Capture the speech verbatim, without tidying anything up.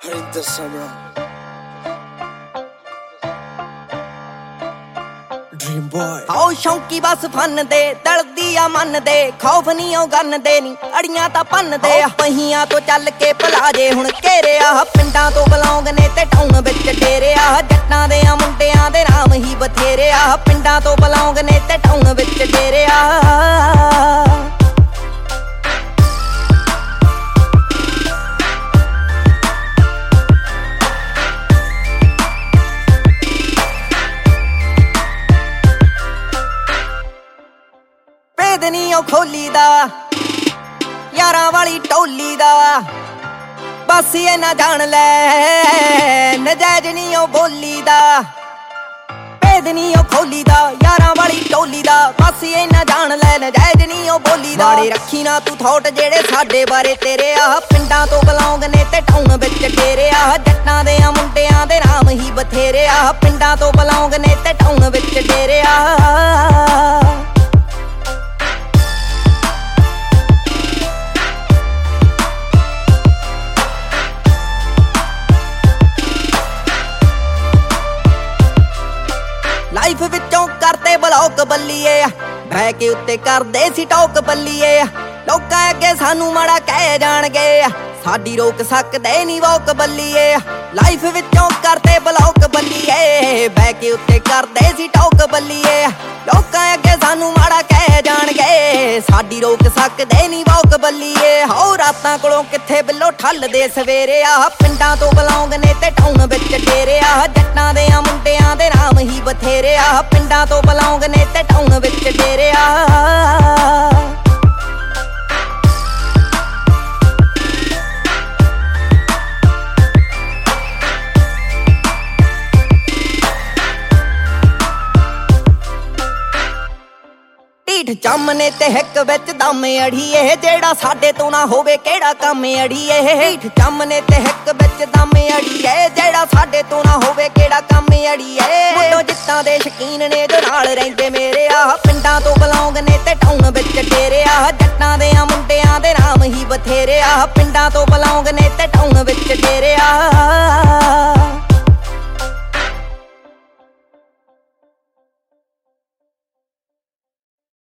ਹਰਿੰਦਰ ਸਮਰਾ dream boy ਆਓ ਸ਼ੌਂਕੀ ਬਸ fun ਦੇ ਦਲਦੀ ਆ ਮਨ ਦੇ ਖੌਫ ਨਹੀਂ ਉਹ ਗੰਨ ਦੇ ਨੀ ਅੜੀਆਂ ਤਾਂ ਪੰਨ ਦੇ ਆ ਪਹੀਆਂ ਤੋਂ ਚੱਲ ਕੇ ਪਲਾਜੇ ਹੁਣ ਘੇਰਿਆ ਪਿੰਡਾਂ ਤੋਂ ਬਲੌਂਗ ਨੇ ਤੇ ਟਾਊਨ ਵਿੱਚ ਡੇਰਿਆ ਜੱਟਾਂ ਦੇ ਆ ਮੁੰਡਿਆਂ ਦੇ ਨਾਮ ਹੀ ਬਥੇਰੇ ਆ ਪਿੰਡਾਂ ਤੋਂ ਬਲੌਂਗ ਨੇ ਤੇ ਟਾਊਨ ਵਿੱਚ ਡੇਰਿਆ ਨੀ ਉਹ ਖੋਲੀ ਦਾ ਯਾਰਾਂ ਵਾਲੀ ਟੋਲੀ ਦਾ ਬਸ ਇਹ ਨਾ ਜਾਣ ਲੈ ਨਜਾਇਜ਼ ਨੀ ਉਹ ਬੋਲੀ ਦਾ ਭੇਦ ਨੀ ਉਹ ਖੋਲੀ ਦਾ ਯਾਰਾਂ ਵਾਲੀ ਟੋਲੀ ਦਾ ਬਸ ਇਹ ਨਾ ਜਾਣ ਲੈ ਨਜਾਇਜ਼ ਨੀ ਉਹ ਬੋਲੀ ਦਾ ਮਾੜੇ ਰੱਖੀ ਨਾ ਤੂੰ ਥੋਟ ਜਿਹੜੇ ਸਾਡੇ ਬਾਰੇ ਤੇਰੇ ਆ ਪਿੰਡਾਂ ਤੋਂ ਬਲੌਂਗ ਨੇ ਤੇ ਟਾਊਨ ਵਿੱਚ ਡੇਰਿਆ ਜੱਟਾਂ ਦੇ ਆ ਮੁੰਡਿਆਂ ਦੇ ਨਾਮ ਹੀ ਬਥੇਰੇ ਆ ਪਿੰਡਾਂ ਤੋਂ ਬਲੌਂਗ ਨੇ ਤੇ ਟਾਊਨ ਵਿੱਚ ਡੇਰਿਆ ਲਾਈਫ ਵਿੱਚੋਂ ਕਰਦੇ ਬਲੌਕ ਬੱਲੀਏ ਬਹਿ ਕੇ ਉੱਤੇ ਕਰਦੇ ਸੀ ਟੌਕ ਬੱਲੀਏ ਲੋਕਾਂ ਅੱਗੇ ਸਾਨੂੰ ਮਾੜਾ ਕਹਿ ਜਾਣਗੇ ਸਾਡੀ ਰੋਕ ਸਕਦੇ ਨੀ ਵੋਕ ਬੱਲੀਏ ਲਾਈਫ ਵਿੱਚੋਂ ਕਰਦੇ ਬਲੌਕ ਬੱਲੀਏ ਬਹਿ ਕੇ ਉੱਤੇ ਕਰਦੇ ਸੀ ਟੌਕ ਬੱਲੀਏ ਲੋਕਾਂ ਅੱਗੇ ਸਾਨੂੰ ਮਾੜਾ ਕਹਿ ਜਾਣਗੇ ਸਾਡੀ ਰੋਕ ਸਕਦੇ ਨੀ ਵੋਕ ਬੱਲੀਏ ਹੋ ਰਾਤਾਂ ਕੋਲੋਂ ਕਿੱਥੇ ਬਿੱਲੋ ਠੱਲਦੇ ਸਵੇਰੇ ਆ ਪਿੰਡਾਂ ਤੋਂ ਬਲੌਂਗ ਨੇ ਤੇ ਟਾਊਨ ਵਿੱਚ ਡੇਰਿਆ ਜੱਟਾਂ ਦੇ ਆ ਮੁੰਡਿਆਂ ਦੇ ਨਾਮ ਹੀ ਬਥੇਰੇ ਆ ਪਿੰਡਾਂ ਤੋਂ ਬਲੌਂਗ ਨੇ ਤੇ ਟਾਊਨ ਵਿੱਚ ਡੇਰਿਆ ਢੀਠ ਚੰਮ ਨੇ ਤੇ ਹਿੱਕ ਵਿੱਚ ਦਮ ਅੜੀਏ ਜਿਹੜਾ ਸਾਡੇ ਤੋਂ ਨਾ ਹੋਵੇ ਕਿਹੜਾ ਕੰਮ ਅੜੀਏ ਢੀਠ ਚੰਮ ਨੇ ਤੇ ਹਿੱਕ ਵਿੱਚ ਦਮ ਅੜੀਏ ਜਿਹੜਾ ਸਾਡੇ ਤੋਂ ਨਾ ਹੋਵੇ ਕਿਹੜਾ ਕੰਮ ਅੜੀਏ ਮੁੰਡੋ ਜਿੱਤਾਂ ਦੇ ਸ਼ਕੀਨ ਨੇ ਜੋ ਨਾਲ ਰਹਿੰਦੇ ਮੇਰੇ ਆ ਪਿੰਡਾਂ ਤੋਂ ਬਲੌਂਗ ਨੇ ਤੇ ਟਾਊਨ ਵਿੱਚ ਡੇਰਿਆ ਜੱਟਾਂ ਦੇ ਆ ਮੁੰਡਿਆਂ ਦੇ ਨਾਮ ਹੀ ਬਥੇਰੇ ਆ ਪਿੰਡਾਂ ਤੋਂ ਬਲੌਂਗ ਨੇ ਤੇ ਟਾਊਨ ਵਿੱਚ ਡੇਰਿਆ